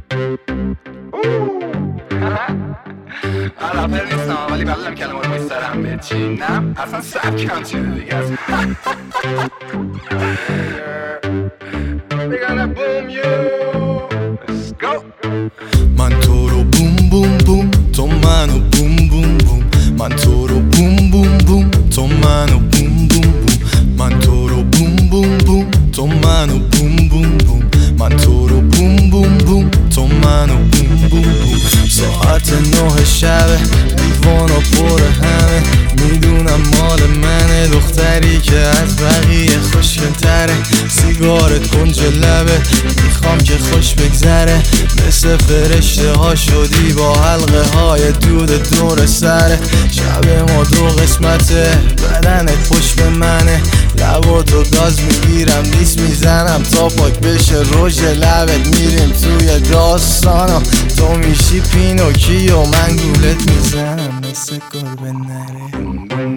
رپر نیستم ولی بلدم کلمه رو باید سرم بچینم. اصلا سبکم چیز دیگه است. We're gonna boom you. Let's go. من تو رو بوم بوم بوم، تو منو بوم بوم بوم. من تو رو بوم بوم بوم، تو منو بوم بوم بوم. من تو رو بوم بوم بوم، تو منو بوم بوم بوم. من تو رو بوم بوم بوم، تو منو بوم بوم بوم. ساعت 9 شبه، دیوانا پر همه، میدونم مال منه. دختری که از بقیه خوشگل‌تره، سیگارت کنج لبه، میخوام که خوش بگذره. مثل فرشته ها شدی با حلقه های دود دور سره. شب ما دو قسمته، بدنت پشت به منه. لباتو گاز میگیرم، لیس میزنم تا پاک بشه رژ لبت. میریم توی داستانا، تو میشی پینوکیو، من گولت میزنم مثل گربه نره.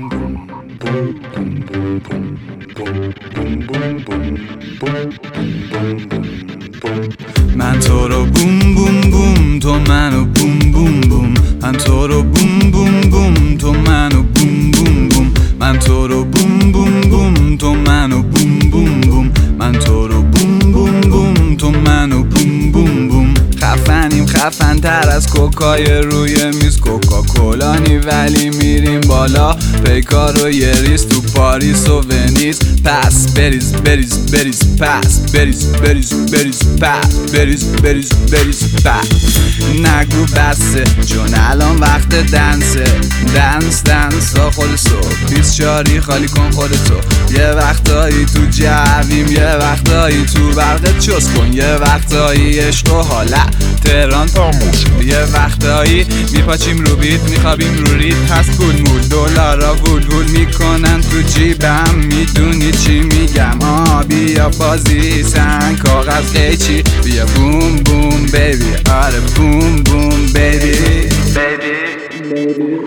من تو رو بوم بوم بوم، تو منو بوم بوم بوم. من تو رو بوم بوم بوم، تو منو بوم بوم بوم. من تو رو بوم بوم بوم، تو منو بوم بوم بوم. من تو رو بوم بوم بوم، تو منو بوم بوم بوم. خفنیم خفن تر از کوکای روی میز، کوکاکولانی ولی میریم بالا. پیکار و یه ریز تو پاریس و ونیز. پس بریز بریز بریز پس بریز بریز بریز پس بریز بریز بریز پس. نگو بسه چون الان وقت دنسه. دنس دنس تا خود صبح، 24 خالی کن خودتو. یه وقتایی تو جویم، یه وقتایی تو برقت چس کن. یه وقتایی عشق و حالت تهران تا موسکو. یه وقتایی میپاچیم رو بیت، میخوابیم رو ریت. هست پول مول دلارا وول وول میکنن تو جیبم. میدونی چی میگم؟ بیا بازی سن کاغذ قیچی. بیا بوم بوم بیبی، آره بوم بوم بیبی بیبی.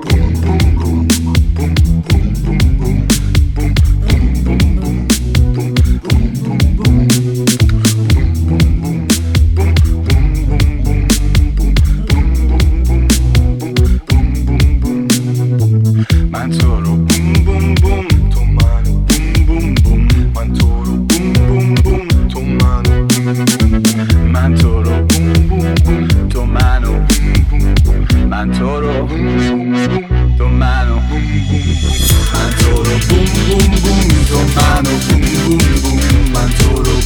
من تو رو بوم بوم بوم، تو منو بوم بوم بوم. من تو رو بوم بوم بوم، تو منو بوم بوم. من تو رو بوم بوم بوم، تو منو بوم بوم بوم. من تو رو بوم بوم بوم، تو منو بوم بوم بوم. من تو رو بوم بوم بوم، تو منو بوم بوم بوم. من تو رو